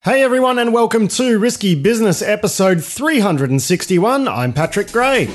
Hey everyone, and welcome to Risky Business episode 361. I'm Patrick Gray.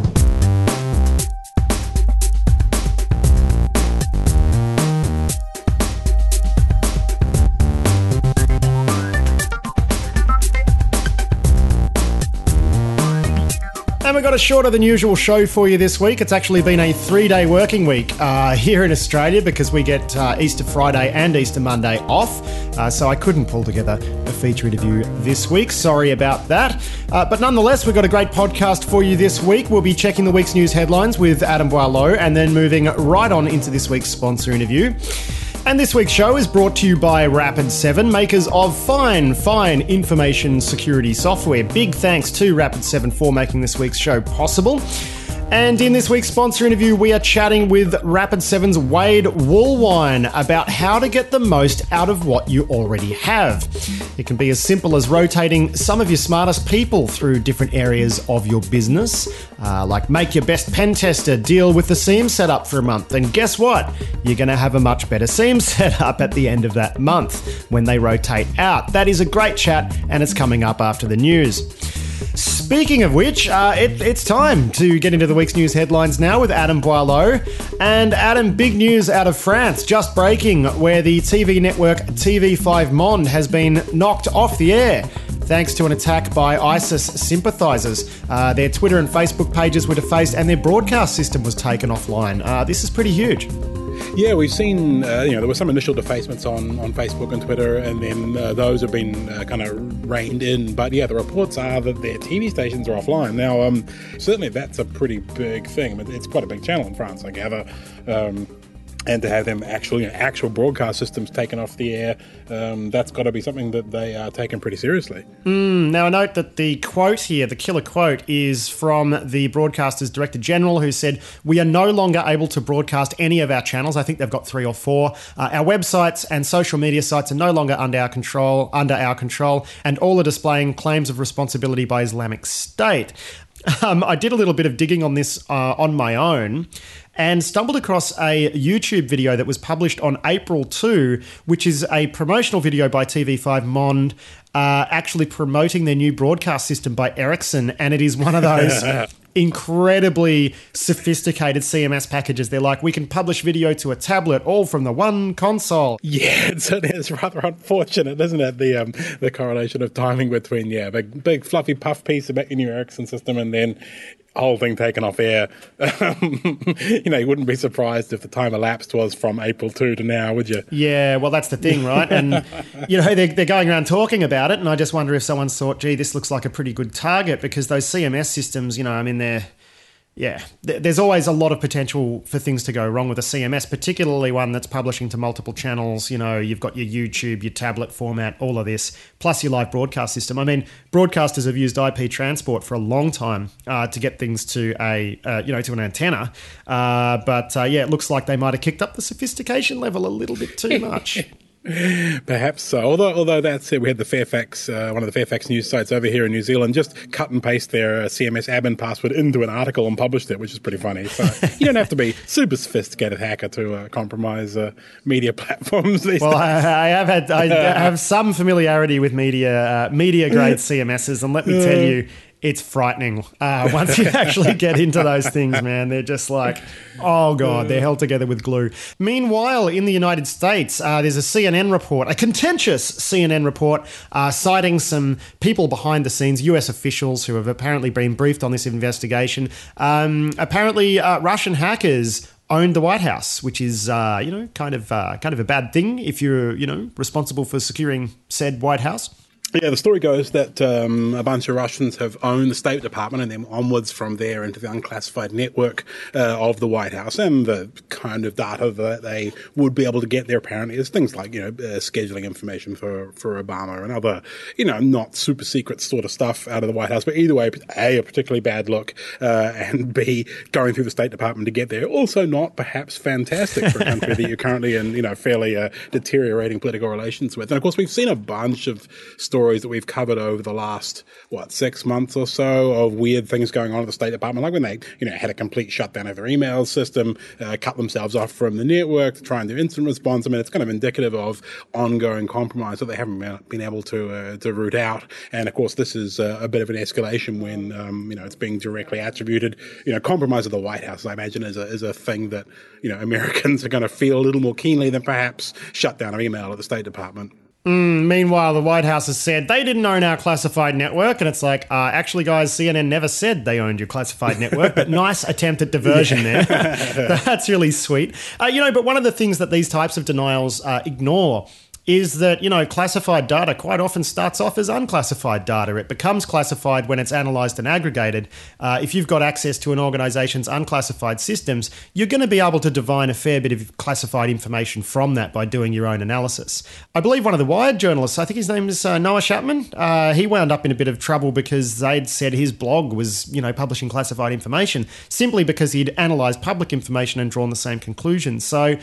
And we've got a shorter than usual show for you this week. It's actually been a 3-day working week here in Australia because we get Easter Friday and Easter Monday off. So I couldn't pull together a feature interview this week. Sorry about that. But nonetheless, we've got a great podcast for you this week. We'll be checking the week's news headlines with Adam Boileau and then moving right on into this week's sponsor interview. And this week's show is brought to you by Rapid7, makers of fine information security software. Big thanks to Rapid7 for making this week's show possible. And in this week's sponsor interview, we are chatting with Rapid7's Wade Woolwine about how to get the most out of what you already have. It can be as simple as rotating some of your smartest people through different areas of your business, like make your best pen tester deal with the SIEM setup for a month. And guess what? You're going to have a much better SIEM setup at the end of that month when they rotate out. That is a great chat, and it's coming up after the news. Speaking of which, it's time to get into the week's news headlines now with Adam Boileau. And Adam, big news out of France, just breaking, where the TV network TV5 Monde has been knocked off the air thanks to an attack by ISIS sympathisers. Their Twitter and Facebook pages were defaced and their broadcast system was taken offline. This is pretty huge. Yeah, we've seen, there were some initial defacements on Facebook and Twitter, and then those have been kind of reined in. But yeah, the reports are that their TV stations are offline. Now, certainly that's a pretty big thing. I mean, it's quite a big channel in France, I gather. And to have them actual broadcast systems taken off the air, that's got to be something that they are taking pretty seriously. Now, I note that the quote here, the killer quote, is from the broadcaster's Director General, who said, "We are no longer able to broadcast any of our channels." I think they've got 3 or 4. Our websites and social media sites are no longer under our control, and all are displaying claims of responsibility by Islamic State. I did a little bit of digging on this on my own, and stumbled across a YouTube video that was published on April 2, which is a promotional video by TV5 Monde, actually promoting their new broadcast system by Ericsson, and it is one of those incredibly sophisticated CMS packages. They're like, we can publish video to a tablet, all from the one console. Yeah, it's rather unfortunate, isn't it? The correlation of timing between, big fluffy puff piece about your new Ericsson system and then whole thing taken off air. You wouldn't be surprised if the time elapsed was from April 2 to now, would you? Yeah, well, that's the thing, right? And, they're going around talking about it, and I just wonder if someone's thought, gee, this looks like a pretty good target, because those CMS systems, there's always a lot of potential for things to go wrong with a CMS, particularly one that's publishing to multiple channels. You've got your YouTube, your tablet format, all of this, plus your live broadcast system. I mean, broadcasters have used IP transport for a long time to get things to to an antenna. But it looks like they might have kicked up the sophistication level a little bit too much. Perhaps so. Although that said, we had the Fairfax, one of the Fairfax news sites over here in New Zealand, just cut and paste their CMS admin password into an article and published it, which is pretty funny. So you don't have to be super sophisticated hacker to compromise media platforms these days. I have some familiarity with media grade CMSs, and let me tell you, it's frightening once you actually get into those things, man. They're just like, oh, God, they're held together with glue. Meanwhile, in the United States, there's a CNN report, a contentious CNN report, citing some people behind the scenes, US officials who have apparently been briefed on this investigation. Apparently, Russian hackers owned the White House, which is, kind of a bad thing if you're, responsible for securing said White House. Yeah, the story goes that a bunch of Russians have owned the State Department and then onwards from there into the unclassified network of the White House, and the kind of data that they would be able to get there apparently is things like, scheduling information for Obama and other, not super secret sort of stuff out of the White House. But either way, A, a particularly bad look, and B, going through the State Department to get there. Also not perhaps fantastic for a country that you're currently in, fairly deteriorating political relations with. And of course, we've seen a bunch of stories stories that we've covered over the last, 6 months or so of weird things going on at the State Department, like when they, had a complete shutdown of their email system, cut themselves off from the network to try and do instant response. I mean, it's kind of indicative of ongoing compromise that they haven't been able to root out. And of course, this is a bit of an escalation when, it's being directly attributed. Compromise of the White House, I imagine, is a thing that, Americans are going to feel a little more keenly than perhaps shutdown of email at the State Department. Meanwhile, the White House has said they didn't own our classified network, and it's like, actually, guys, CNN never said they owned your classified network, but nice attempt at diversion there. That's really sweet. But one of the things that these types of denials ignore is that, classified data quite often starts off as unclassified data. It becomes classified when it's analysed and aggregated. If you've got access to an organisation's unclassified systems, you're going to be able to divine a fair bit of classified information from that by doing your own analysis. I believe one of the Wired journalists, I think his name is Noah Chapman, he wound up in a bit of trouble because they'd said his blog was, publishing classified information simply because he'd analysed public information and drawn the same conclusions. So,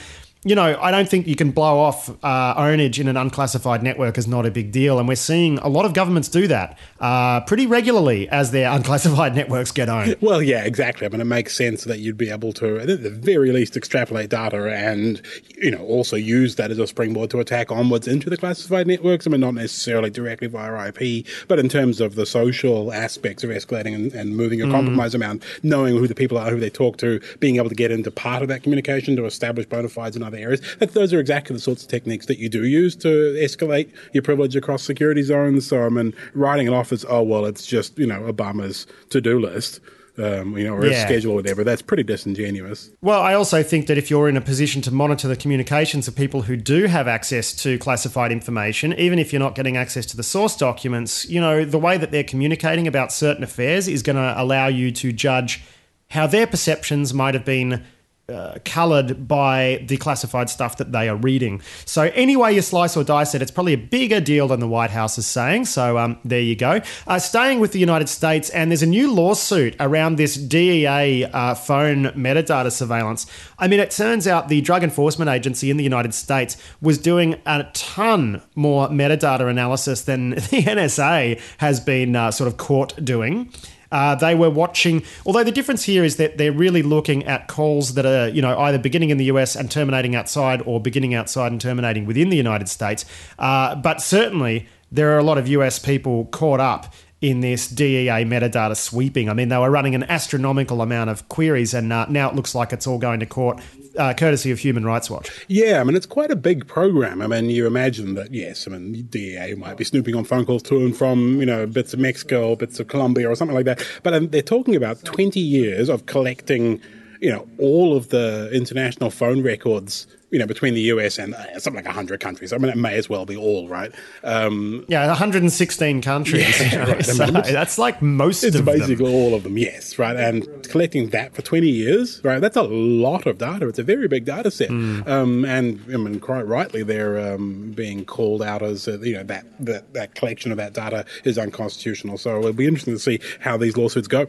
I don't think you can blow off ownage in an unclassified network as not a big deal. And we're seeing a lot of governments do that pretty regularly as their unclassified networks get owned. Well, yeah, exactly. I mean, it makes sense that you'd be able to, at the very least, extrapolate data and, also use that as a springboard to attack onwards into the classified networks. I mean, not necessarily directly via IP, but in terms of the social aspects of escalating and moving a compromise amount, knowing who the people are, who they talk to, being able to get into part of that communication to establish bona fides and other areas. Those are exactly the sorts of techniques that you do use to escalate your privilege across security zones. So, writing it off as, it's just, Obama's to-do list, or his schedule or whatever, that's pretty disingenuous. Well, I also think that if you're in a position to monitor the communications of people who do have access to classified information, even if you're not getting access to the source documents, the way that they're communicating about certain affairs is going to allow you to judge how their perceptions might have been coloured by the classified stuff that they are reading. So any way you slice or dice it, it's probably a bigger deal than the White House is saying. So there you go. Staying with the United States, and there's a new lawsuit around this DEA phone metadata surveillance. I mean, it turns out the Drug Enforcement Agency in the United States was doing a ton more metadata analysis than the NSA has been sort of caught doing. They were watching, although the difference here is that they're really looking at calls that are, either beginning in the US and terminating outside, or beginning outside and terminating within the United States. But certainly there are a lot of US people caught up in this DEA metadata sweeping. I mean, they were running an astronomical amount of queries, and now it looks like it's all going to court, courtesy of Human Rights Watch. Yeah, it's quite a big program. You imagine that, yes, DEA might be snooping on phone calls to and from, bits of Mexico or bits of Colombia or something like that. But they're talking about 20 years of collecting, all of the international phone records, between the US and something like 100 countries. It may as well be all, right? 116 countries. Yeah, right. So that's like most of them. It's basically all of them, yes, right? And collecting that for 20 years, right? That's a lot of data. It's a very big data set. And quite rightly, they're being called out as, that collection of that data is unconstitutional. So it'll be interesting to see how these lawsuits go.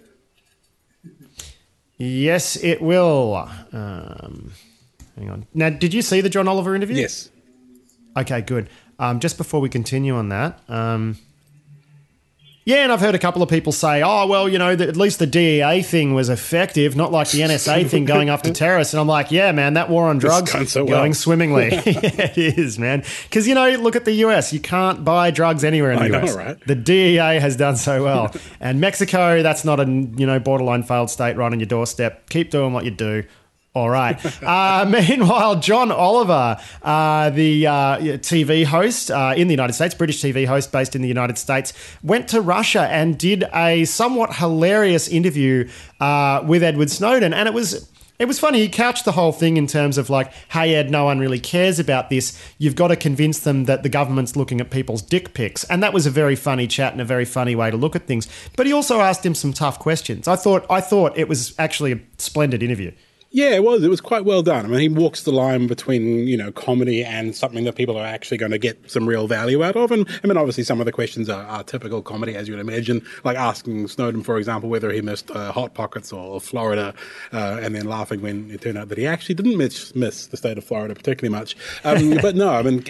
Yes, it will. Hang on. Now, did you see the John Oliver interview? Yes. Okay, good. Just before we continue on that, and I've heard a couple of people say, at least the DEA thing was effective, not like the NSA thing going after terrorists. And I'm like, yeah, man, that war on drugs going swimmingly. Yeah, it is, man. Because, look at the US. You can't buy drugs anywhere in the US. Know, right? The DEA has done so well. And Mexico, that's not a, borderline failed state right on your doorstep. Keep doing what you do. All right. Meanwhile, John Oliver, the TV host in the United States, British TV host based in the United States, went to Russia and did a somewhat hilarious interview with Edward Snowden. And it was funny. He couched the whole thing in terms of like, hey, Ed, no one really cares about this. You've got to convince them that the government's looking at people's dick pics. And that was a very funny chat and a very funny way to look at things. But he also asked him some tough questions. I thought it was actually a splendid interview. Yeah, it was. It was quite well done. I mean, he walks the line between, comedy and something that people are actually going to get some real value out of. And I mean, obviously, some of the questions are typical comedy, as you would imagine, like asking Snowden, for example, whether he missed Hot Pockets or Florida, and then laughing when it turned out that he actually didn't miss the state of Florida particularly much. But no, I mean,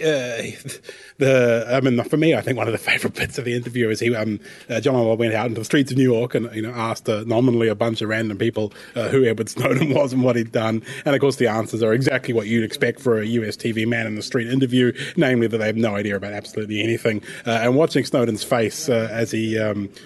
for me, I think one of the favourite bits of the interview is John Oliver went out into the streets of New York and asked nominally a bunch of random people who Edward Snowden was and what he'd done, and of course the answers are exactly what you'd expect for a US TV man in the street interview, namely that they have no idea about absolutely anything. And watching Snowden's face as he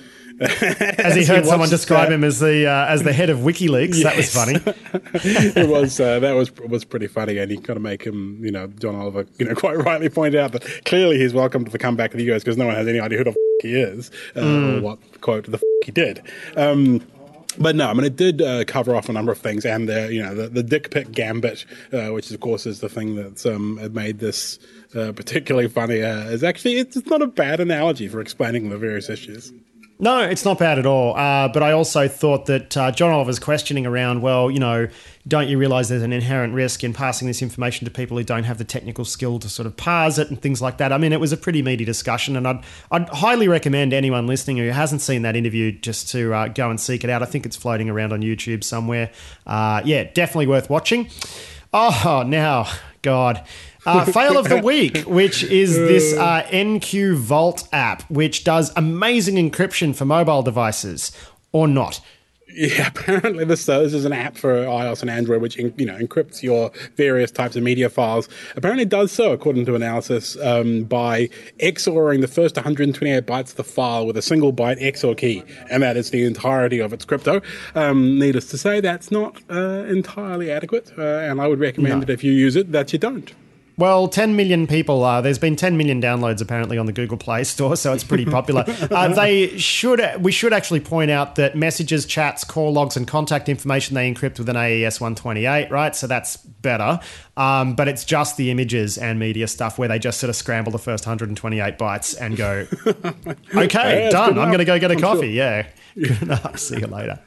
as he heard someone describe him as the head of WikiLeaks, yes. That was funny. It was that was pretty funny, and you got to make him, John Oliver, quite rightly point out that clearly he's welcome to come back to the US because no one has any idea who the he is or what quote the he did. But no, I mean, it did cover off a number of things, and the dick pic gambit, which of course is the thing that's made this particularly funny. Is actually it's not a bad analogy for explaining the various issues. No, it's not bad at all. But I also thought that John Oliver's questioning around, well, don't you realise there's an inherent risk in passing this information to people who don't have the technical skill to sort of parse it and things like that? I mean, it was a pretty meaty discussion, and I'd highly recommend anyone listening who hasn't seen that interview just to go and seek it out. I think it's floating around on YouTube somewhere. Definitely worth watching. Oh, now, God. Fail of the week, which is this NQ Vault app, which does amazing encryption for mobile devices, or not. Yeah, apparently this is an app for iOS and Android, which encrypts your various types of media files. Apparently it does so, according to analysis, by XORing the first 128 bytes of the file with a single byte XOR key, and that is the entirety of its crypto. Needless to say, that's not entirely adequate, and I would recommend that if you use it, that you don't. Well, 10 million people, there's been 10 million downloads apparently on the Google Play Store, so it's pretty popular. We should actually point out that messages, chats, call logs, and contact information they encrypt with an AES 128, right? So that's better. But it's just the images and media stuff where they just sort of scramble the first 128 bytes and go, okay, yeah, done. I'm going to go get a coffee. Sure. Yeah. Good enough. See you later.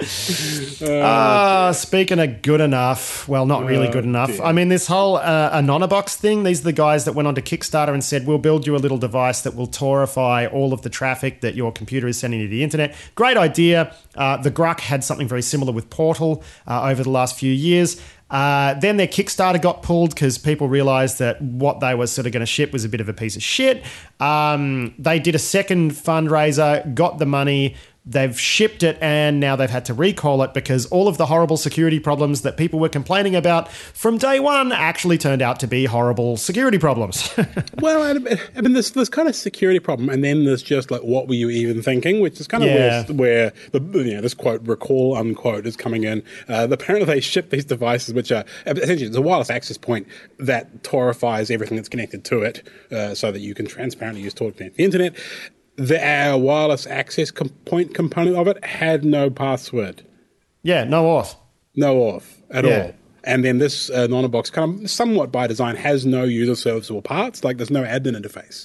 Speaking of good enough, well, not really good enough. Dear. I mean, this whole Anonybox thing, these are the guys that went onto Kickstarter and said, we'll build you a little device that will Torify all of the traffic that your computer is sending to the internet. Great idea. The Gruck had something very similar with Portal over the last few years. Then their Kickstarter got pulled because people realised that what they were sort of going to ship was a bit of a piece of shit. They did a second fundraiser, got the money. They've shipped it, and now they've had to recall it because all of the horrible security problems that people were complaining about from day one actually turned out to be horrible security problems. Well, I mean, there's kind of security problem, and then there's just like, what were you even thinking? Which is kind of where this quote, recall, unquote, is coming in. Apparently they ship these devices, which are essentially it's a wireless access point that Torifies everything that's connected to it so that you can transparently use Tor to connect to the internet. The wireless access point component of it had no password. Yeah, no auth. No auth at all. And then this Anonybox, kind of somewhat by design, has no user serviceable parts. Like there's no admin interface.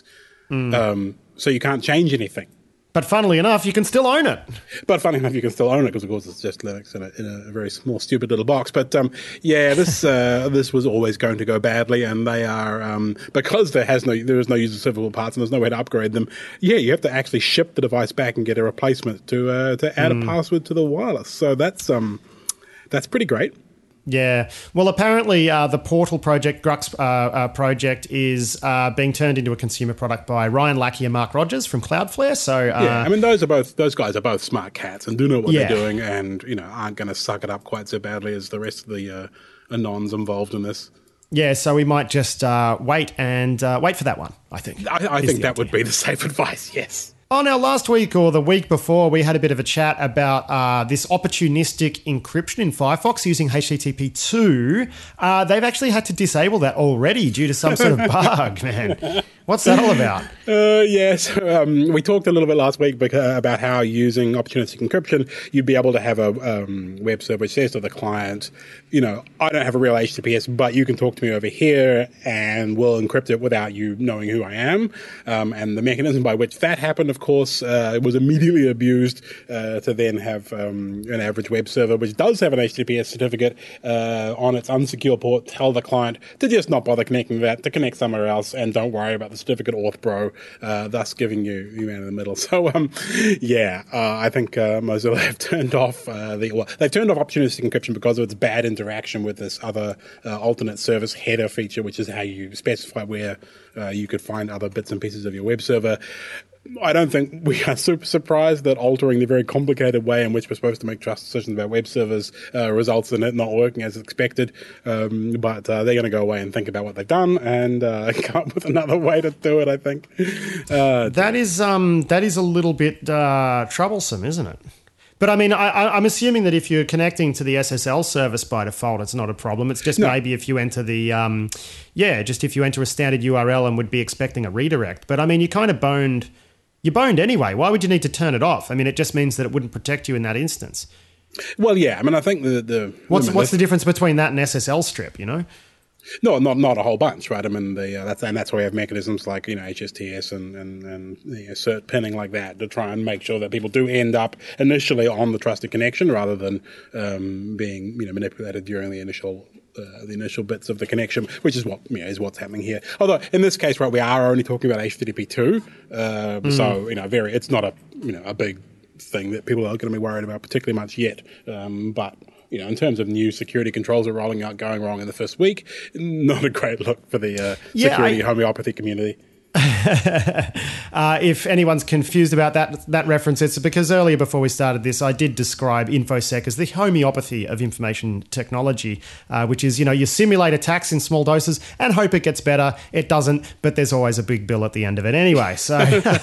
So you can't change anything. But funnily enough, you can still own it. Because of course it's just Linux in a very small, stupid little box. But this was always going to go badly, and they are because there is no user servable parts and there's no way to upgrade them. Yeah, you have to actually ship the device back and get a replacement to add a password to the wireless. So that's pretty great. Yeah. Well, apparently the Portal project, Gruck's project, is being turned into a consumer product by Ryan Lackey and Mark Rogers from Cloudflare. So I mean, those guys are both smart cats and do know what they're doing, and aren't going to suck it up quite so badly as the rest of the anons involved in this. Yeah, so we might just wait for that one, I think. I think that would be the safe advice, yes. Oh, now last week or the week before, we had a bit of a chat about this opportunistic encryption in Firefox using HTTP2. They've actually had to disable that already due to some sort of bug, man. What's that all about? We talked a little bit last week about how using opportunistic encryption, you'd be able to have a web server which says to the client, I don't have a real HTTPS, but you can talk to me over here and we'll encrypt it without you knowing who I am. And the mechanism by which that happened, of course, was immediately abused to then have an average web server which does have an HTTPS certificate on its unsecure port tell the client to just not bother connecting that, to connect somewhere else, and don't worry about the certificate auth bro, thus giving you man in the middle. So, I think Mozilla have turned off they've turned off opportunistic encryption because of its bad interaction with this other alternate service header feature, which is how you specify where you could find other bits and pieces of your web server. I don't think we are super surprised that altering the very complicated way in which we're supposed to make trust decisions about web servers results in it not working as expected. But they're going to go away and think about what they've done and come up with another way to do it, I think. That is a little bit troublesome, isn't it? But I mean, I'm assuming that if you're connecting to the SSL service by default, it's not a problem. It's just maybe if you enter if you enter a standard URL and would be expecting a redirect. But I mean, you're boned anyway. Why would you need to turn it off? I mean, it just means that it wouldn't protect you in that instance. Well, yeah. I mean, I think what's the difference between that and SSL strip? No, not a whole bunch, right? I mean, that's why we have mechanisms like HSTS and cert pinning like that to try and make sure that people do end up initially on the trusted connection rather than being manipulated during the initial bits of the connection, which is what's happening here. Although in this case, right, we are only talking about HTTP 2, so it's not a big thing that people are going to be worried about particularly much yet, but. In terms of new security controls that are rolling out going wrong in the first week, not a great look for the security homeopathy community. If anyone's confused about that reference, it's because earlier before we started this, I did describe InfoSec as the homeopathy of information technology, which is, you simulate attacks in small doses and hope it gets better. It doesn't, but there's always a big bill at the end of it anyway. So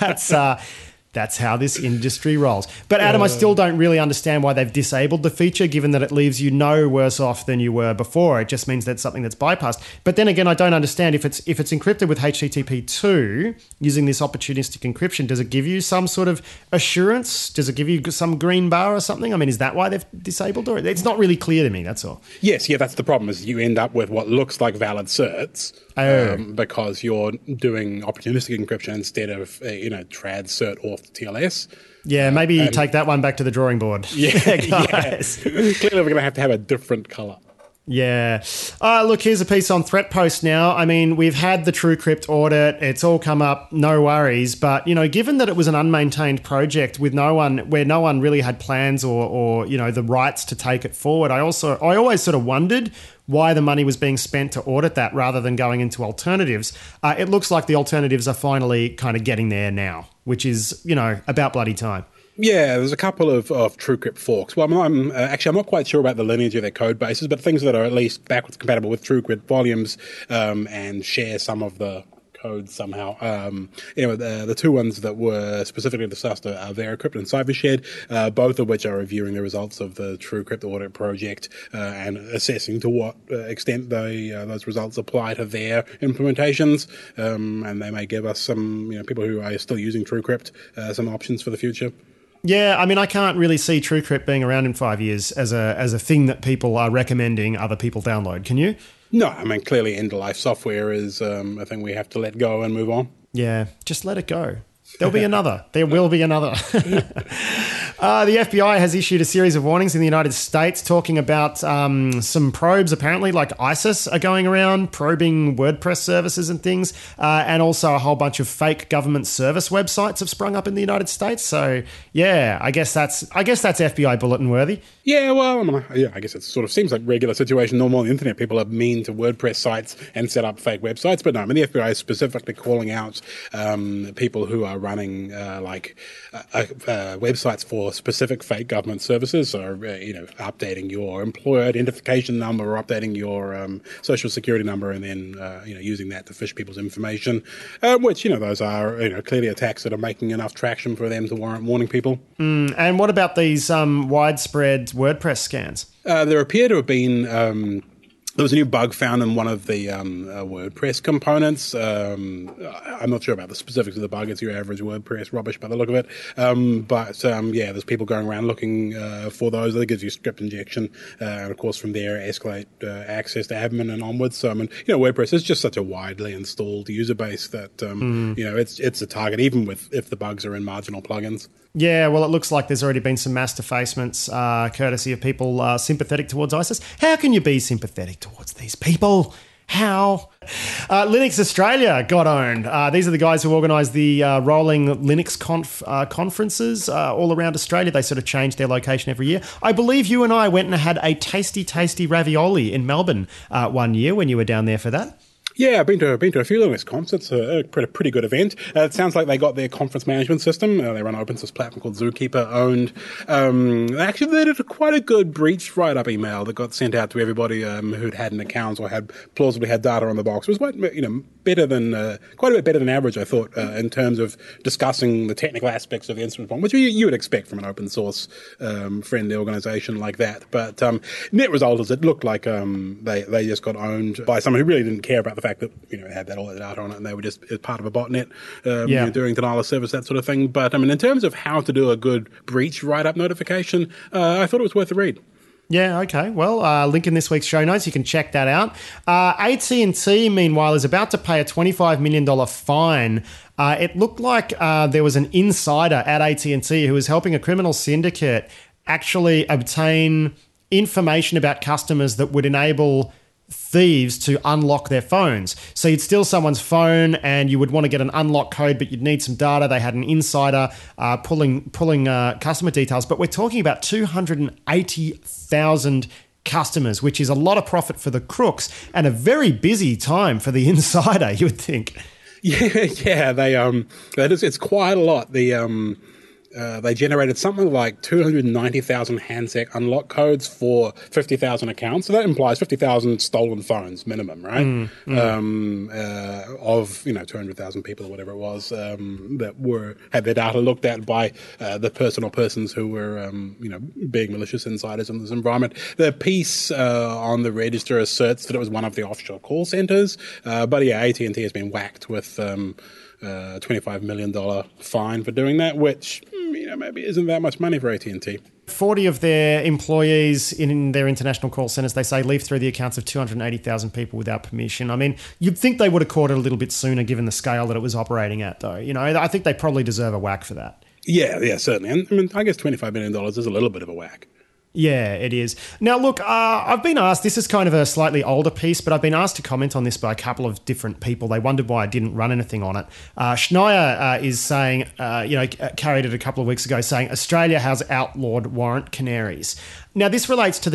that's how this industry rolls. But Adam, I still don't really understand why they've disabled the feature, given that it leaves you no worse off than you were before. It just means that's something that's bypassed. But then again, I don't understand if it's encrypted with HTTP 2 using this opportunistic encryption. Does it give you some sort of assurance? Does it give you some green bar or something? I mean, is that why they've disabled it? It's not really clear to me. That's all. Yes, that's the problem. Is you end up with what looks like valid certs. Because you're doing opportunistic encryption instead of trad cert auth TLS. Yeah, maybe you take that one back to the drawing board. Yeah, guys. Clearly, we're going to have a different color. Yeah. Look, here's a piece on ThreatPost now. I mean, we've had the TrueCrypt audit. It's all come up, no worries. But, given that it was an unmaintained project where no one really had plans or the rights to take it forward, I always sort of wondered why the money was being spent to audit that rather than going into alternatives. It looks like the alternatives are finally kind of getting there now, which is, about bloody time. Yeah, there's a couple of TrueCrypt forks. Well, I'm not quite sure about the lineage of their code bases, but things that are at least backwards compatible with TrueCrypt volumes and share some of the code somehow. The two ones that were specifically discussed are VeraCrypt and CipherShed, both of which are reviewing the results of the TrueCrypt audit project and assessing to what extent those results apply to their implementations. And they may give us some, people who are still using TrueCrypt, some options for the future. Yeah, I mean, I can't really see TrueCrypt being around in 5 years as a thing that people are recommending other people download. Can you? No, I mean, clearly end-of-life software is a thing we have to let go and move on. Yeah, just let it go. There'll be another. There will be another. The FBI has issued a series of warnings in the United States talking about some probes, apparently, like ISIS are going around probing WordPress services and things. And also a whole bunch of fake government service websites have sprung up in the United States. So, yeah, I guess that's FBI bulletin worthy. Yeah, well, I guess it sort of seems like regular situation, normal on the internet. People are mean to WordPress sites and set up fake websites. But no, I mean, the FBI is specifically calling out people who are running websites for specific fake government services, so updating your employer identification number or updating your social security number, and then using that to phish people's information, which those are clearly attacks that are making enough traction for them to warrant warning people. And what about these widespread WordPress scans? There appear to have been There was a new bug found in one of the WordPress components. I'm not sure about the specifics of the bug. It's your average WordPress rubbish by the look of it. Yeah, there's people going around looking for those. That gives you script injection. And of course, from there, escalate access to admin and onwards. So, I mean, WordPress is just such a widely installed user base that, it's a target, even if the bugs are in marginal plugins. Yeah, well, it looks like there's already been some mass defacements courtesy of people sympathetic towards ISIS. How can you be sympathetic towards these people? How? Linux Australia got owned. These are the guys who organise the rolling Linux conferences all around Australia. They sort of change their location every year. I believe you and I went and had a tasty, tasty ravioli in Melbourne one year when you were down there for that. Yeah, I've been to a few Linux comps. It's a pretty good event. It sounds like they got their conference management system. They run an open source platform called Zookeeper owned. They did quite a good breach write-up email that got sent out to everybody who'd had an account or had plausibly had data on the box. It was quite better than quite a bit better than average, I thought, in terms of discussing the technical aspects of the incident response, which you would expect from an open source friendly organization like that. But net result is it looked like they just got owned by someone who really didn't care about the fact that it had all that data on it, and they were just as part of a botnet doing denial of service, that sort of thing. But in terms of how to do a good breach write-up notification, I thought it was worth a read. Yeah, okay. Well, link in this week's show notes. You can check that out. AT&T, meanwhile, is about to pay a $25 million fine. It looked like there was an insider at AT&T who was helping a criminal syndicate actually obtain information about customers that would enable thieves to unlock their phones. So you'd steal someone's phone and you would want to get an unlock code, but you'd need some data. They had an insider pulling customer details. But we're talking about 280,000 customers, which is a lot of profit for the crooks and a very busy time for the insider, you would think. Yeah, it's quite a lot. They generated something like 290,000 handset unlock codes for 50,000 accounts. So that implies 50,000 stolen phones minimum, right? Of 200,000 people or whatever it was that had their data looked at by the person or persons who were being malicious insiders in this environment. The piece on the register asserts that it was one of the offshore call centers, but yeah, AT&T has been whacked with $25 million fine for doing that, which maybe isn't that much money for AT&T. 40 of their employees in their international call centers, they say, leaf through the accounts of 280,000 people without permission. I mean, you'd think they would have caught it a little bit sooner given the scale that it was operating at, though. I think they probably deserve a whack for that. Yeah, certainly. And I mean, I guess $25 million is a little bit of a whack. Yeah, it is. Now, look, I've been asked, this is kind of a slightly older piece, but I've been asked to comment on this by a couple of different people. They wondered why I didn't run anything on it. Schneier is saying, carried it a couple of weeks ago, saying Australia has outlawed warrant canaries. Now, this relates to the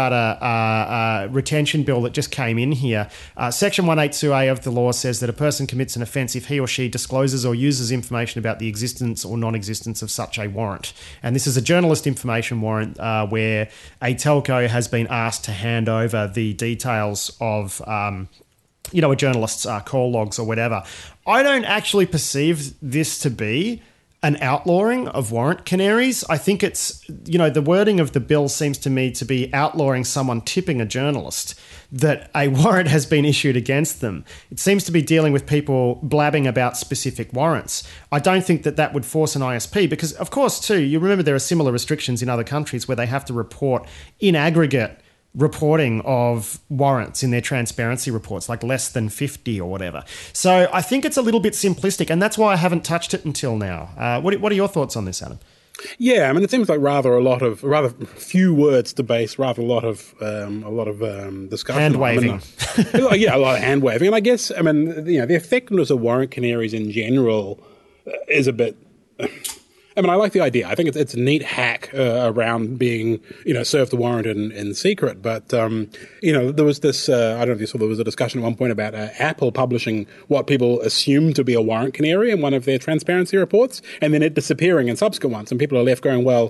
metadata retention bill that just came in here. Section 182A of the law says that a person commits an offence if he or she discloses or uses information about the existence or non-existence of such a warrant. And this is a journalist information warrant where a telco has been asked to hand over the details of a journalist's call logs or whatever. I don't actually perceive this to be an outlawing of warrant canaries. I think it's, the wording of the bill seems to me to be outlawing someone tipping a journalist that a warrant has been issued against them. It seems to be dealing with people blabbing about specific warrants. I don't think that would force an ISP because, of course, too, you remember there are similar restrictions in other countries where they have to report in aggregate reporting of warrants in their transparency reports, like less than 50 or whatever. So I think it's a little bit simplistic, and that's why I haven't touched it until now. What are your thoughts on this, Adam? Yeah, I mean, it seems like rather few words to base, rather a lot of discussion. Hand waving. Yeah, a lot of hand waving. And I guess, I mean, the effectiveness of warrant canaries in general is a bit. I mean, I like the idea. I think it's a neat hack around being, served the warrant in secret. But, there was this, I don't know if you saw, there was a discussion at one point about Apple publishing what people assume to be a warrant canary in one of their transparency reports, and then it disappearing in subsequent ones. And people are left going, well,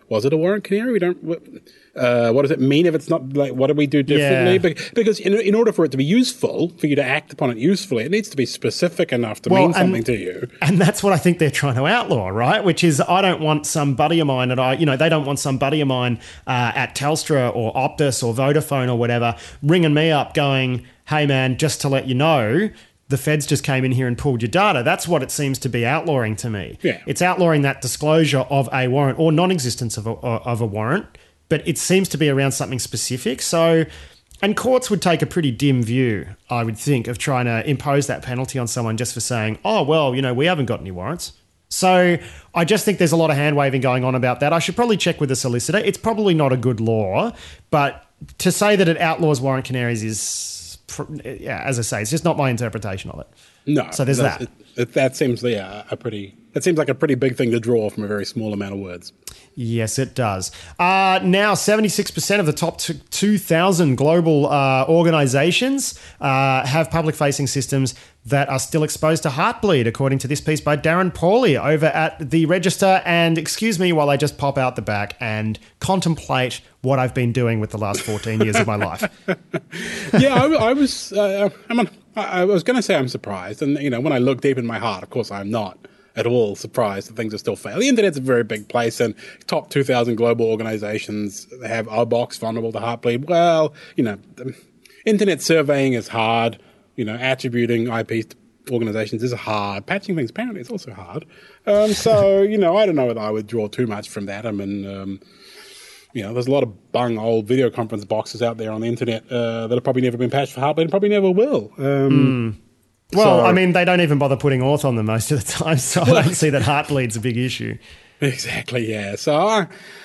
was it a warrant canary? We don't. What does it mean if it's not? Like, what do we do differently? Yeah. Because in order for it to be useful, for you to act upon it usefully, it needs to be specific enough to mean something to you. And that's what I think they're trying to outlaw, right? Which is, I don't want some buddy of mine they don't want some buddy of mine at Telstra or Optus or Vodafone or whatever ringing me up going, hey man, just to let you know, the feds just came in here and pulled your data. That's what it seems to be outlawing to me. Yeah. It's outlawing that disclosure of a warrant or non-existence of a warrant, but it seems to be around something specific. So, and courts would take a pretty dim view, I would think, of trying to impose that penalty on someone just for saying, oh, well, we haven't got any warrants. So I just think there's a lot of hand-waving going on about that. I should probably check with the solicitor. It's probably not a good law, but to say that it outlaws warrant canaries is, as I say, it's just not my interpretation of it. No. So there's that. That seems it seems like a pretty big thing to draw from a very small amount of words. Yes, it does. Now, 76% of the top 2,000 global organisations have public-facing systems that are still exposed to Heartbleed, according to this piece by Darren Pauly over at the Register. And excuse me while I just pop out the back and contemplate what I've been doing with the last 14 years of my life. Yeah, I was going to say I'm surprised. And, when I look deep in my heart, of course, I'm not at all surprised that things are still failing. The internet's a very big place, and top 2,000 global organizations have a box vulnerable to Heartbleed. Well, internet surveying is hard. Attributing IPs to organizations is hard. Patching things apparently is also hard. So, I don't know whether I would draw too much from that. I mean, there's a lot of bung old video conference boxes out there on the internet that have probably never been patched for Heartbleed and probably never will. Well, I mean, they don't even bother putting auth on them most of the time, so I don't see that Heartbleed's a big issue. Exactly, yeah. So,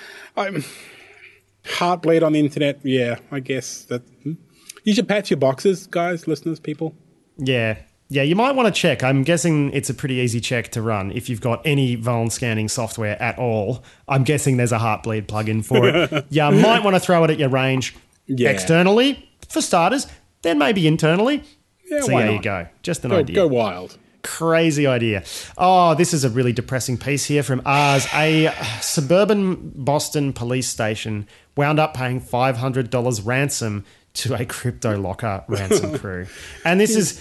Heartbleed on the internet, yeah, I guess that... You should patch your boxes, guys, listeners, people. Yeah. Yeah, you might want to check. I'm guessing it's a pretty easy check to run if you've got any vuln scanning software at all. I'm guessing there's a Heartbleed plugin for it. You might want to throw it at your range externally, for starters, then maybe internally. Yeah, so there you go. Just an idea. Go wild. Crazy idea. Oh, this is a really depressing piece here from ours. A suburban Boston police station wound up paying $500 ransom to a crypto locker ransom crew. And this is,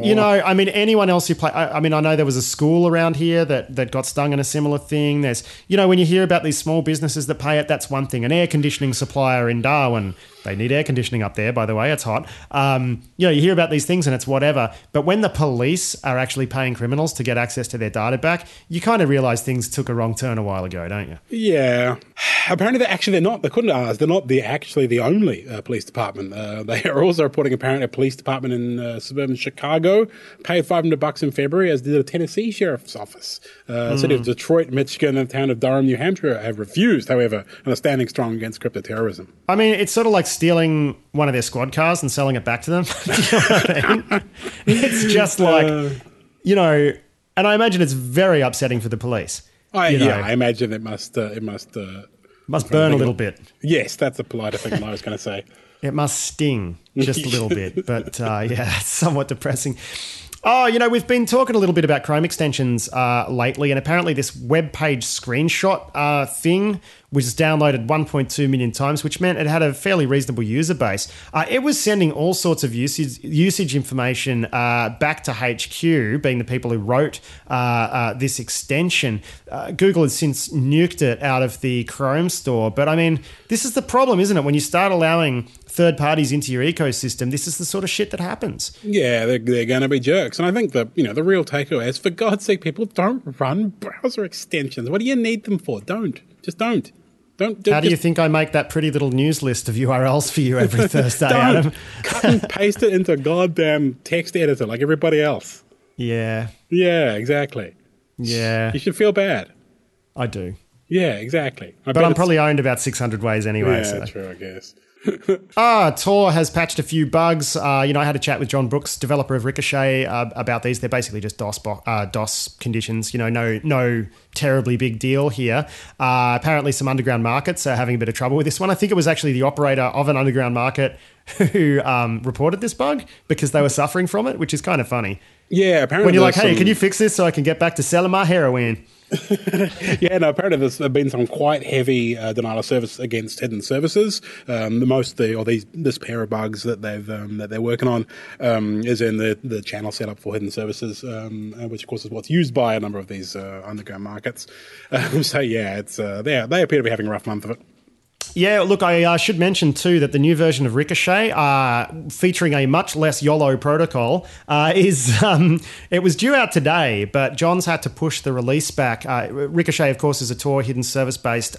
anyone else who I know there was a school around here that got stung in a similar thing. There's, when you hear about these small businesses that pay it, that's one thing. An air conditioning supplier in Darwin, they need air conditioning up there, by the way, it's hot. You hear about these things and it's whatever. But when the police are actually paying criminals to get access to their data back, you kind of realise things took a wrong turn a while ago, don't you? Yeah. Apparently, they're not. They're not the only police department. They are also reporting apparently a police department in suburban Chicago paid $500 in February, as did the Tennessee Sheriff's Office. City of Detroit, Michigan, and the town of Durham, New Hampshire have refused, however, and are standing strong against crypto terrorism. I mean, it's sort of like stealing one of their squad cars and selling it back to them. Do you know what I mean? It's just like, and I imagine it's very upsetting for the police. I imagine it must burn a little bit. Yes, that's a politer thing than I was going to say. It must sting just a little bit, but that's somewhat depressing. Oh, we've been talking a little bit about Chrome extensions lately, and apparently this web page screenshot thing was downloaded 1.2 million times, which meant it had a fairly reasonable user base. It was sending all sorts of usage information back to HQ, being the people who wrote this extension. Google has since nuked it out of the Chrome store. But, I mean, this is the problem, isn't it? When you start allowing third parties into your ecosystem, this is the sort of shit that happens. Yeah, they're going to be jerks. And I think the real takeaway is, for God's sake, people, don't run browser extensions. What do you need them for? Just don't. How do you think I make that pretty little news list of URLs for you every Thursday, Adam? Cut and paste it into a goddamn text editor like everybody else. Yeah. Yeah, exactly. Yeah. You should feel bad. I do. Yeah, exactly. But I'm probably owned about 600 ways anyway. Yeah, so. True, I guess. Tor has patched a few bugs. I had a chat with John Brooks, developer of Ricochet, about these. They're basically just DOS conditions. No terribly big deal here. Apparently, some underground markets are having a bit of trouble with this one. I think it was actually the operator of an underground market who reported this bug because they were suffering from it, which is kind of funny. Yeah, apparently. When you're like, hey, can you fix this so I can get back to selling my heroin? Yeah, no, apparently there's been some quite heavy denial of service against hidden services. This pair of bugs that they're working on is in the channel setup for hidden services, which of course is what's used by a number of these underground markets. So yeah, it's they appear to be having a rough month of it. Yeah, look, I should mention too that the new version of Ricochet, featuring a much less YOLO protocol, it was due out today, but John's had to push the release back. Ricochet, of course, is a Tor hidden service based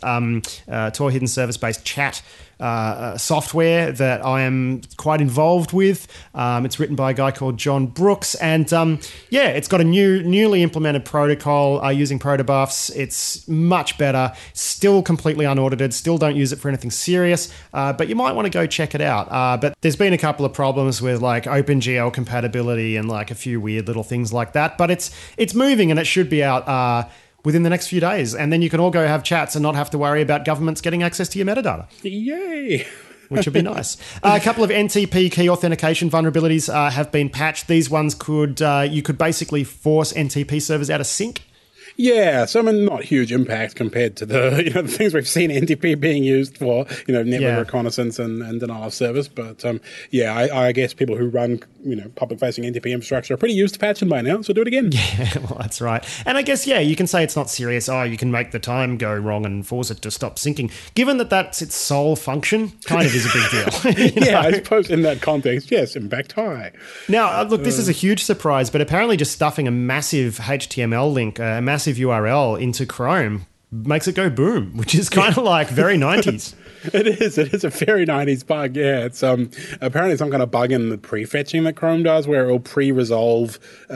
chat software that I am quite involved with. It's written by a guy called John Brooks, and it's got a newly implemented protocol using protobufs. It's much better, still completely unaudited, still don't use it for anything serious, but you might want to go check it out. But there's been a couple of problems with like OpenGL compatibility and like a few weird little things like that, but it's moving and it should be out within the next few days. And then you can all go have chats and not have to worry about governments getting access to your metadata. Yay! Which would be nice. A couple of NTP key authentication vulnerabilities have been patched. These ones you could basically force NTP servers out of sync. Yeah, so I mean, not huge impact compared to the things we've seen NTP being used for, network reconnaissance and denial of service. But I guess people who run public-facing NTP infrastructure are pretty used to patching by now, so do it again. Yeah, well, that's right. And I guess you can say it's not serious. Oh, you can make the time go wrong and force it to stop syncing. Given that that's its sole function, kind of is a big deal. Yeah, I suppose in that context, yes, impact high. Now, look, this is a huge surprise, but apparently just stuffing a massive HTML link, a massive URL into Chrome makes it go boom, which is kind of like very 90s. It is a very 90s bug. Yeah, it's apparently some kind of bug in the prefetching that Chrome does, where it will pre-resolve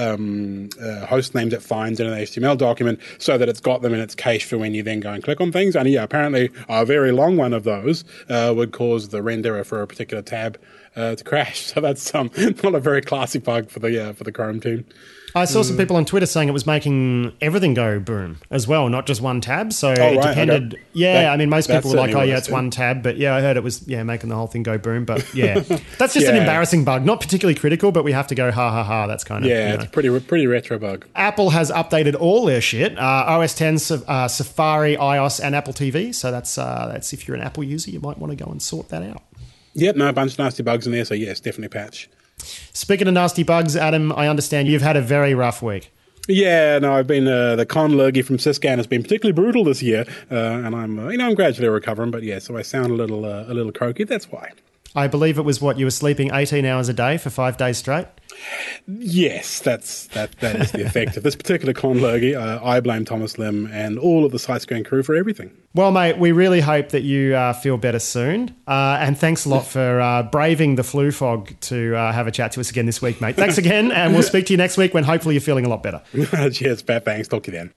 host names it finds in an HTML document so that it's got them in its cache for when you then go and click on things. And apparently a very long one of those would cause the renderer for a particular tab to crash. So that's not a very classic bug for the Chrome team. I saw some people on Twitter saying it was making everything go boom as well, not just one tab. So it depended. Okay. Yeah, most people were like, it's one tab. But I heard it was making the whole thing go boom. But that's just an embarrassing bug. Not particularly critical, but we have to go ha ha ha. That's kind of it's a pretty retro bug. Apple has updated all their shit. OS 10, Safari, iOS, and Apple TV. So that's if you're an Apple user, you might want to go and sort that out. Yep, a bunch of nasty bugs in there. So yes, definitely patch. Speaking of nasty bugs, Adam, I understand you've had a very rough week. Yeah, no, I've been the con lurgy from Syscan has been particularly brutal this year, and I'm gradually recovering. But so I sound a little croaky. That's why. I believe it was you were sleeping 18 hours a day for 5 days straight? Yes, that is the effect of this particular con lurgy. I blame Thomas Lim and all of the SiteScan crew for everything. Well, mate, we really hope that you feel better soon. And thanks a lot for braving the flu fog to have a chat to us again this week, mate. Thanks again, and we'll speak to you next week when hopefully you're feeling a lot better. Cheers, Pat. Thanks. Talk to you then.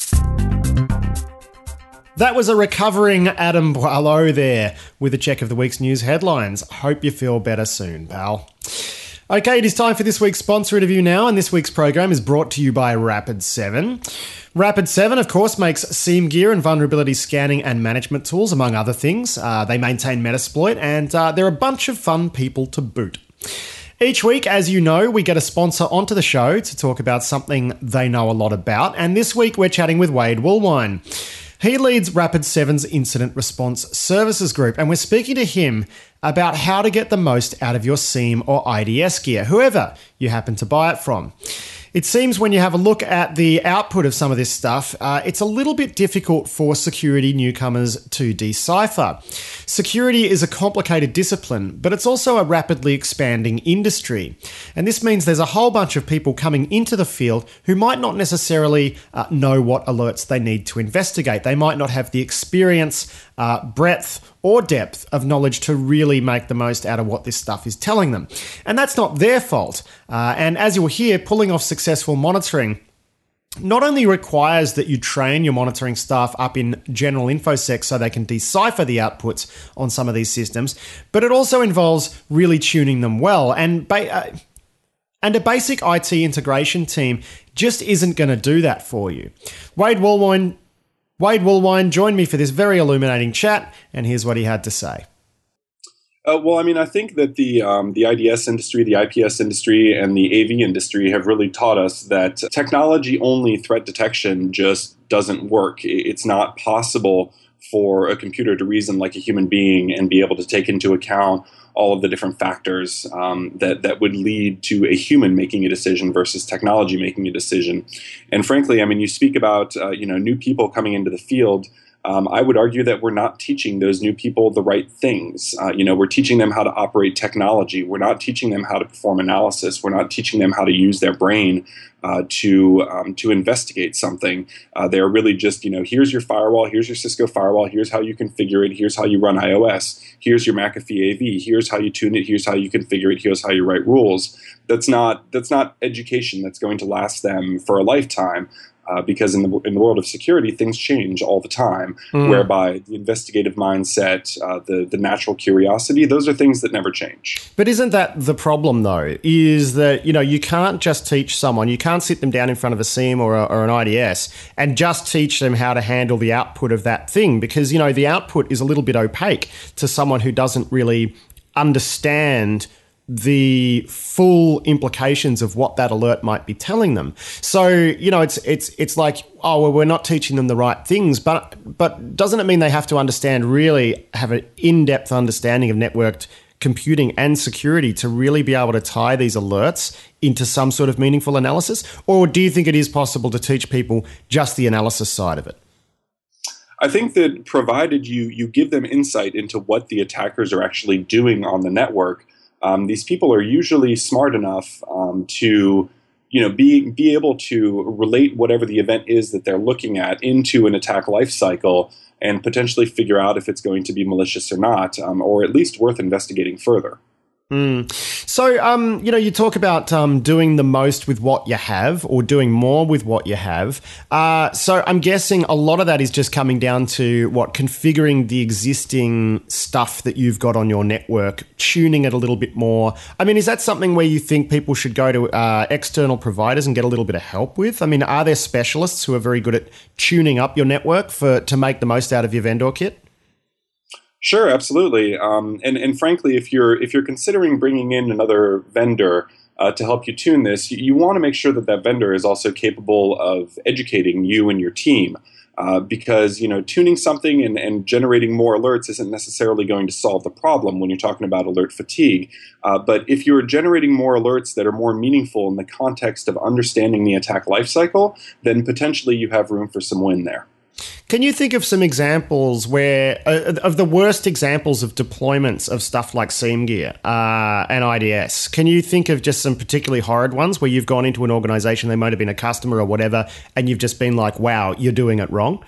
That was a recovering Adam Boileau there with a check of the week's news headlines. Hope you feel better soon, pal. Okay, it is time for this week's sponsor interview now, and this week's program is brought to you by Rapid7. Rapid7, of course, makes SIEM gear and vulnerability scanning and management tools, among other things. They maintain Metasploit, and they're a bunch of fun people to boot. Each week, as you know, we get a sponsor onto the show to talk about something they know a lot about, and this week we're chatting with Wade Woolwine. He leads Rapid7's Incident Response Services Group, and we're speaking to him about how to get the most out of your SIEM or IDS gear, whoever you happen to buy it from. It seems when you have a look at the output of some of this stuff, it's a little bit difficult for security newcomers to decipher. Security is a complicated discipline, but it's also a rapidly expanding industry. And this means there's a whole bunch of people coming into the field who might not necessarily know what alerts they need to investigate. They might not have the experience, breadth, or depth of knowledge to really make the most out of what this stuff is telling them. And that's not their fault. And as you'll hear, pulling off successful monitoring not only requires that you train your monitoring staff up in general InfoSec so they can decipher the outputs on some of these systems, but it also involves really tuning them well. And a basic IT integration team just isn't going to do that for you. Wade Woolwine joined me for this very illuminating chat, and here's what he had to say. Well, I mean, I think that the IDS industry, the IPS industry, and the AV industry have really taught us that technology-only threat detection just doesn't work. It's not possible for a computer to reason like a human being and be able to take into account all of the different factors that would lead to a human making a decision versus technology making a decision. And frankly, I mean, you speak about new people coming into the field. I would argue that we're not teaching those new people the right things. We're teaching them how to operate technology. We're not teaching them how to perform analysis. We're not teaching them how to use their brain to investigate something. They're really just, here's your firewall, here's your Cisco firewall, here's how you configure it, here's how you run iOS, here's your McAfee AV, here's how you tune it, here's how you configure it, here's how you write rules. That's not education that's going to last them for a lifetime. Because in the world of security, things change all the time, whereby the investigative mindset, the natural curiosity, those are things that never change. But isn't that the problem, though, is that, you can't just teach someone, you can't sit them down in front of a SIEM or an IDS and just teach them how to handle the output of that thing, because, the output is a little bit opaque to someone who doesn't really understand the full implications of what that alert might be telling them. So, it's like, oh, well, we're not teaching them the right things, but doesn't it mean they have to have an in-depth understanding of networked computing and security to really be able to tie these alerts into some sort of meaningful analysis? Or do you think it is possible to teach people just the analysis side of it? I think that provided you give them insight into what the attackers are actually doing on the network, these people are usually smart enough to, be able to relate whatever the event is that they're looking at into an attack lifecycle and potentially figure out if it's going to be malicious or not, or at least worth investigating further. So, you talk about doing the most with what you have or doing more with what you have. So I'm guessing a lot of that is just coming down to configuring the existing stuff that you've got on your network, tuning it a little bit more. I mean, is that something where you think people should go to external providers and get a little bit of help with? I mean, are there specialists who are very good at tuning up your network to make the most out of your vendor kit? Sure, absolutely. And frankly, if you're considering bringing in another vendor to help you tune this, you want to make sure that vendor is also capable of educating you and your team. Because tuning something and generating more alerts isn't necessarily going to solve the problem when you're talking about alert fatigue. But if you're generating more alerts that are more meaningful in the context of understanding the attack lifecycle, then potentially you have room for some win there. Can you think of some examples of the worst examples of deployments of stuff like SeamGear and IDS? Can you think of just some particularly horrid ones where you've gone into an organization, they might have been a customer or whatever, and you've just been like, wow, you're doing it wrong?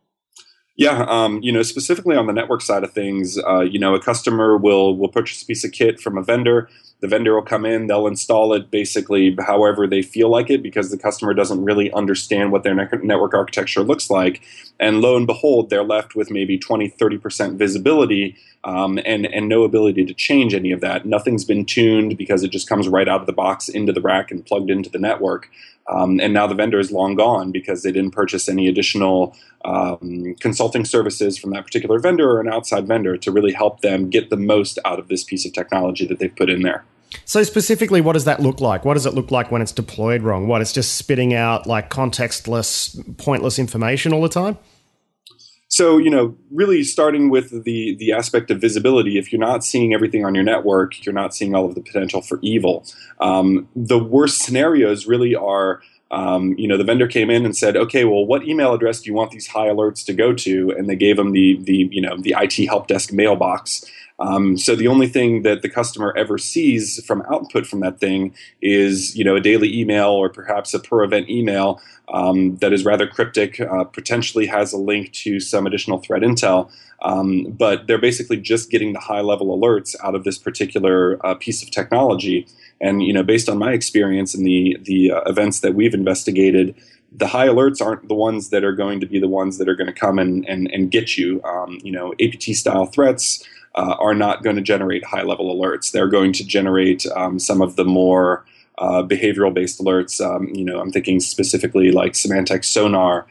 Yeah, specifically on the network side of things, a customer will purchase a piece of kit from a vendor. The vendor will come in, they'll install it basically however they feel like it because the customer doesn't really understand what their network architecture looks like. And lo and behold, they're left with maybe 20, 30% visibility and no ability to change any of that. Nothing's been tuned because it just comes right out of the box into the rack and plugged into the network. And now the vendor is long gone because they didn't purchase any additional consulting services from that particular vendor or an outside vendor to really help them get the most out of this piece of technology that they've put in there. So specifically, what does that look like? What does it look like when it's deployed wrong? What, it's just spitting out like contextless, pointless information all the time? So, really starting with the aspect of visibility, if you're not seeing everything on your network, you're not seeing all of the potential for evil. The worst scenarios really are, the vendor came in and said, okay, well, what email address do you want these high alerts to go to? And they gave them the IT help desk mailbox. So the only thing that the customer ever sees from output from that thing is, a daily email or perhaps a per event email that is rather cryptic, potentially has a link to some additional threat intel. But they're basically just getting the high level alerts out of this particular piece of technology. And, based on my experience in the events that we've investigated, the high alerts aren't the ones that are going to be the ones that are going to come and get you. APT style threats are not going to generate high level alerts. They're going to generate some of the more behavioral based alerts. I'm thinking specifically like Symantec Sonar.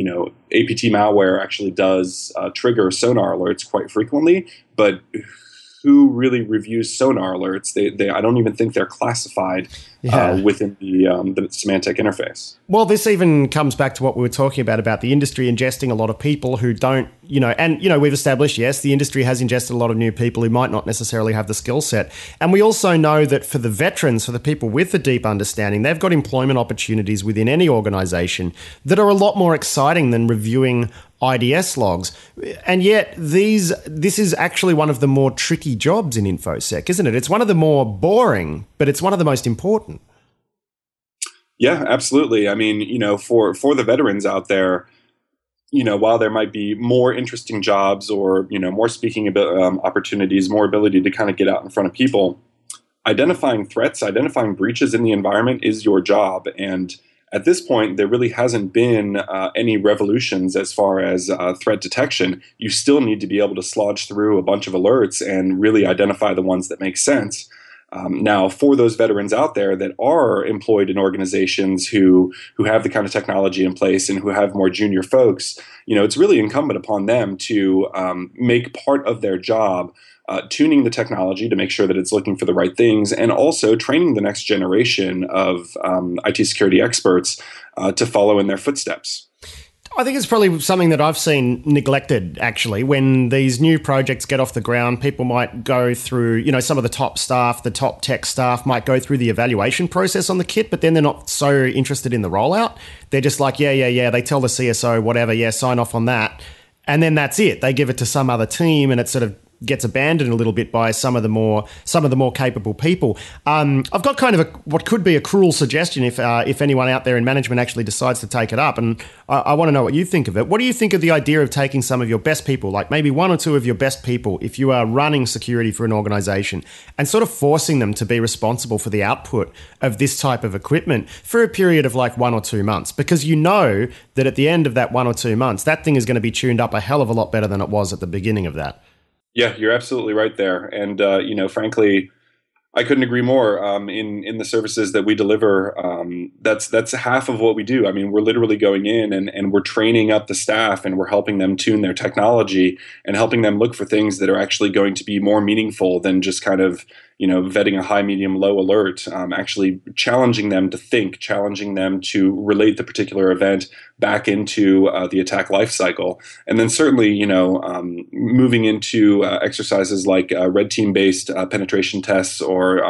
APT malware actually does trigger sonar alerts quite frequently, but who really reviews sonar alerts? I don't even think they're classified within the semantic interface. Well, this even comes back to what we were talking about the industry ingesting a lot of people who don't, we've established, yes, the industry has ingested a lot of new people who might not necessarily have the skill set. And we also know that for the veterans, for the people with the deep understanding, they've got employment opportunities within any organization that are a lot more exciting than reviewing IDS logs. And yet this is actually one of the more tricky jobs in InfoSec, isn't it? It's one of the more boring, but it's one of the most important. Yeah, absolutely. I mean, for the veterans out there, while there might be more interesting jobs or, more speaking opportunities, more ability to kind of get out in front of people, identifying threats, identifying breaches in the environment is your job. And at this point, there really hasn't been any revolutions as far as threat detection. You still need to be able to slodge through a bunch of alerts and really identify the ones that make sense. Now, for those veterans out there that are employed in organizations who have the kind of technology in place and who have more junior folks, it's really incumbent upon them to make part of their job tuning the technology to make sure that it's looking for the right things, and also training the next generation of IT security experts to follow in their footsteps. I think it's probably something that I've seen neglected, actually. When these new projects get off the ground, people might go through, some of the top staff, the top tech staff might go through the evaluation process on the kit, but then they're not so interested in the rollout. They're just like, yeah. They tell the CSO, whatever, sign off on that. And then that's it. They give it to some other team and it sort of gets abandoned a little bit by some of the more capable people. I've got kind of what could be a cruel suggestion if anyone out there in management actually decides to take it up, and I want to know what you think of it. What do you think of the idea of taking some of your best people, like maybe one or two of your best people, if you are running security for an organization, and sort of forcing them to be responsible for the output of this type of equipment for a period of like 1 or 2 months? Because you know that at the end of that 1 or 2 months, that thing is going to be tuned up a hell of a lot better than it was at the beginning of that. Yeah, you're absolutely right there. And, frankly, I couldn't agree more. In the services that we deliver, that's half of what we do. I mean, we're literally going in and we're training up the staff, and we're helping them tune their technology and helping them look for things that are actually going to be more meaningful than just kind of, vetting a high, medium, low alert, actually challenging them to think, challenging them to relate the particular event back into the attack lifecycle. And then certainly, moving into exercises like red team-based penetration tests or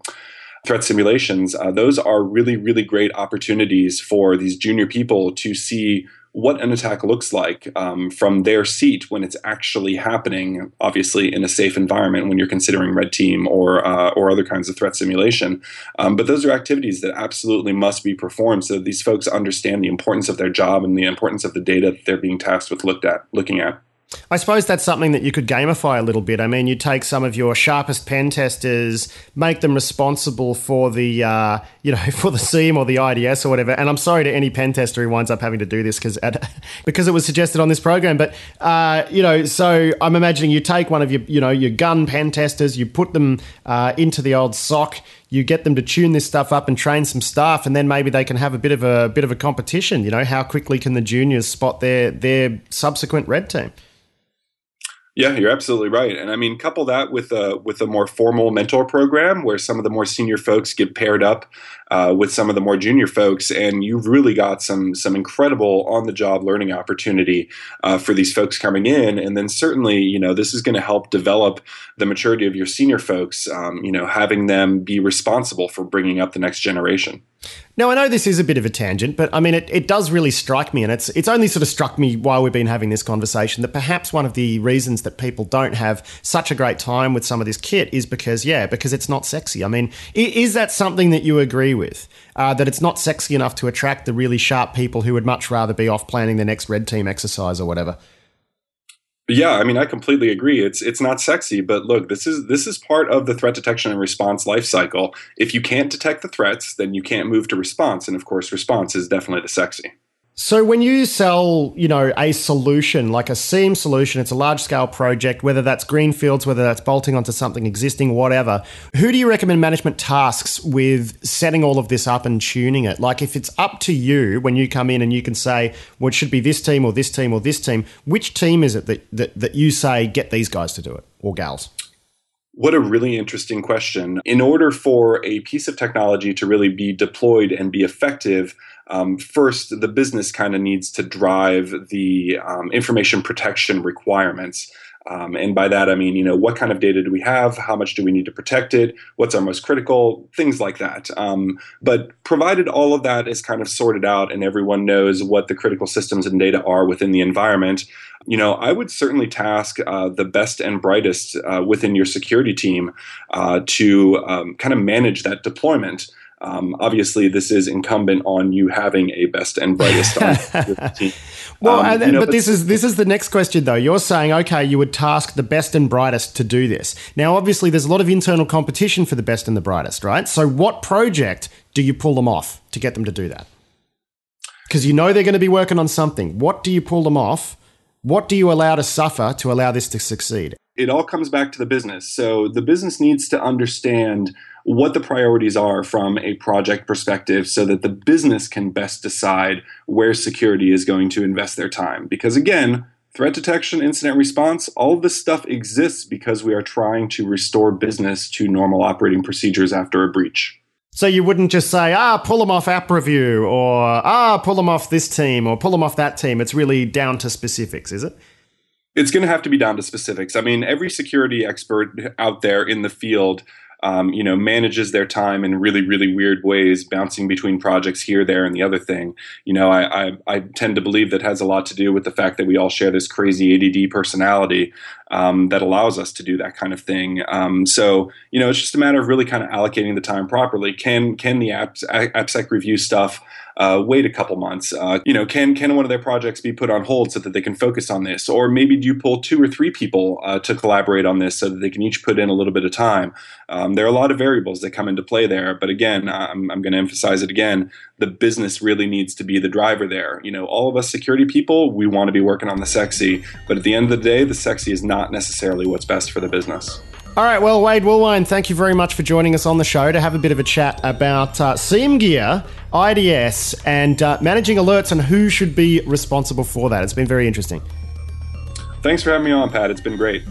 threat simulations, those are really, really great opportunities for these junior people to see what an attack looks like from their seat when it's actually happening, obviously in a safe environment when you're considering red team or other kinds of threat simulation. But those are activities that absolutely must be performed so that these folks understand the importance of their job and the importance of the data that they're being tasked with looking at. I suppose that's something that you could gamify a little bit. I mean, you take some of your sharpest pen testers, make them responsible for the, for the SIEM or the IDS or whatever. And I'm sorry to any pen tester who winds up having to do this because it was suggested on this program. But, so I'm imagining you take one of your gun pen testers, you put them into the old SOC, you get them to tune this stuff up and train some staff, and then maybe they can have a bit of a competition. How quickly can the juniors spot their subsequent red team? Yeah, you're absolutely right. And I mean, couple that with a more formal mentor program where some of the more senior folks get paired up with some of the more junior folks, and you've really got some incredible on-the-job learning opportunity for these folks coming in. And then certainly, this is going to help develop the maturity of your senior folks, having them be responsible for bringing up the next generation. Now, I know this is a bit of a tangent, but I mean, it does really strike me, and it's only sort of struck me while we've been having this conversation, that perhaps one of the reasons that people don't have such a great time with some of this kit is because it's not sexy. I mean, is that something that you agree with, that it's not sexy enough to attract the really sharp people who would much rather be off planning the next red team exercise or whatever? Yeah, I mean, I completely agree. It's not sexy, but look, this is part of the threat detection and response lifecycle. If you can't detect the threats, then you can't move to response, and of course, response is definitely the sexy. So when you sell, a solution, like a SIEM solution, it's a large-scale project, whether that's greenfields, whether that's bolting onto something existing, whatever, who do you recommend management tasks with setting all of this up and tuning it? Like if it's up to you when you come in and you can say, well, it should be this team or this team or this team, which team is it that you say, get these guys to do it, or gals? What a really interesting question. In order for a piece of technology to really be deployed and be effective, first, the business kind of needs to drive the information protection requirements. And by that, I mean, what kind of data do we have? How much do we need to protect it? What's our most critical? Things like that. But provided all of that is kind of sorted out and everyone knows what the critical systems and data are within the environment, I would certainly task the best and brightest within your security team to kind of manage that deployment. Obviously, this is incumbent on you having a best and brightest on your team. Well, but this is the next question, though. You're saying, okay, you would task the best and brightest to do this. Now, obviously, there's a lot of internal competition for the best and the brightest, right? So what project do you pull them off to get them to do that? Because they're going to be working on something. What do you pull them off? What do you allow to suffer to allow this to succeed? It all comes back to the business. So the business needs to understand what the priorities are from a project perspective so that the business can best decide where security is going to invest their time. Because again, threat detection, incident response, all of this stuff exists because we are trying to restore business to normal operating procedures after a breach. So you wouldn't just say, pull them off app review, or pull them off this team, or pull them off that team. It's really down to specifics, is it? It's going to have to be down to specifics. I mean, every security expert out there in the field manages their time in really, really weird ways, bouncing between projects here, there, and the other thing. I tend to believe that has a lot to do with the fact that we all share this crazy ADD personality that allows us to do that kind of thing. So it's just a matter of really kind of allocating the time properly. Can the AppSec review stuff wait a couple months? Can one of their projects be put on hold so that they can focus on this? Or maybe do you pull 2 or 3 people to collaborate on this so that they can each put in a little bit of time? There are a lot of variables that come into play there. But again, I'm going to emphasize it again. The business really needs to be the driver there. All of us security people, we want to be working on the sexy. But at the end of the day, the sexy is not necessarily what's best for the business. All right, well, Wade Woolwine, thank you very much for joining us on the show to have a bit of a chat about SIEM-Gear, IDS, and managing alerts and who should be responsible for that. It's been very interesting. Thanks for having me on, Pat. It's been great.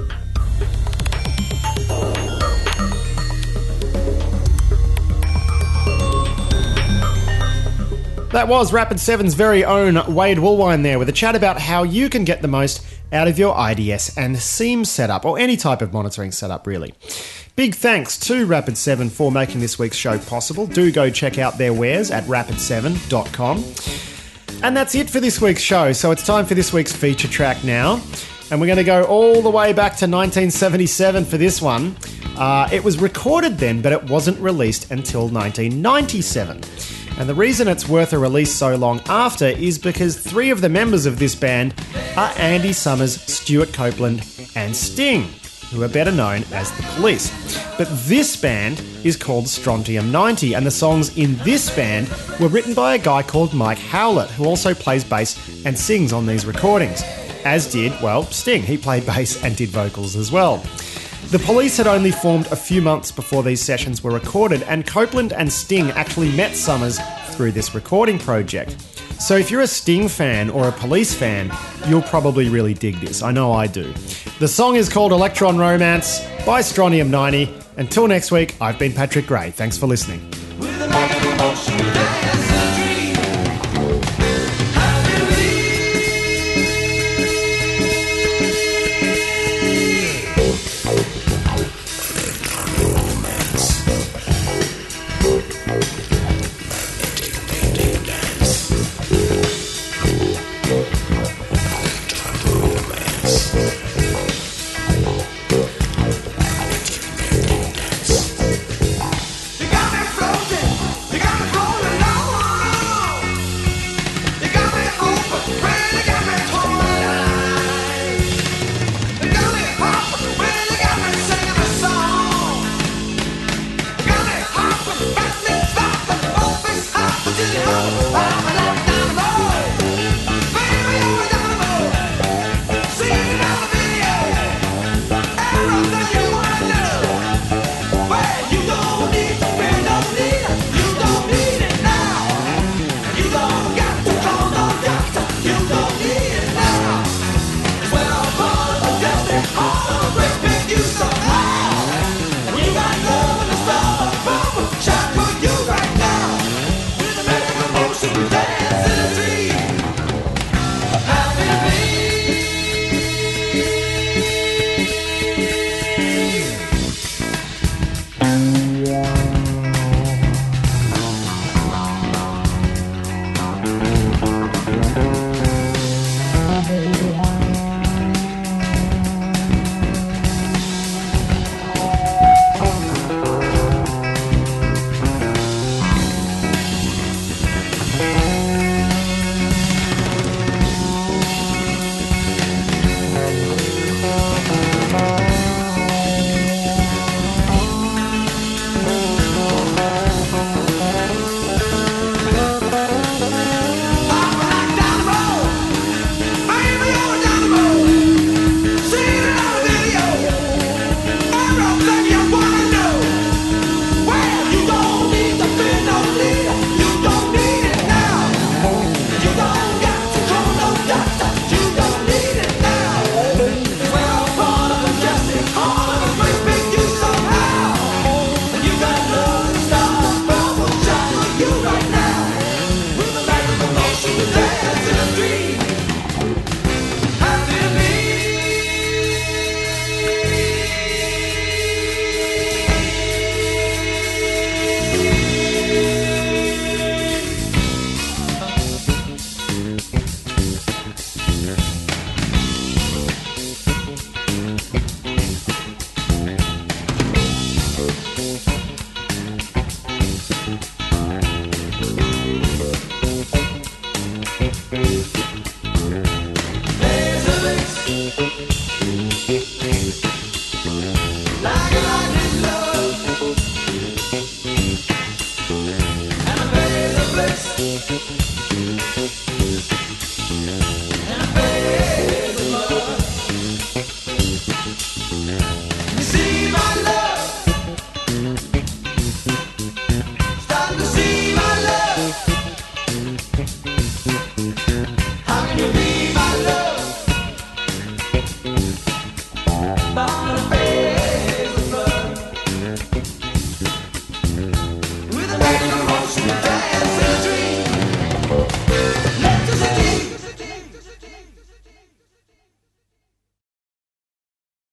That was Rapid7's very own Wade Woolwine there with a chat about how you can get the most out of your IDS and SIEM setup, or any type of monitoring setup, really. Big thanks to Rapid7 for making this week's show possible. Do go check out their wares at rapid7.com. And that's it for this week's show. So it's time for this week's feature track now. And we're going to go all the way back to 1977 for this one. It was recorded then, but it wasn't released until 1997. And the reason it's worth a release so long after is because 3 of the members of this band are Andy Summers, Stuart Copeland, and Sting, who are better known as The Police. But this band is called Strontium 90, and the songs in this band were written by a guy called Mike Howlett, who also plays bass and sings on these recordings. As did, Sting. He played bass and did vocals as well. The Police had only formed a few months before these sessions were recorded, and Copeland and Sting actually met Summers through this recording project. So if you're a Sting fan or a Police fan, you'll probably really dig this. I know I do. The song is called Electron Romance by Strontium 90. Until next week, I've been Patrick Gray. Thanks for listening.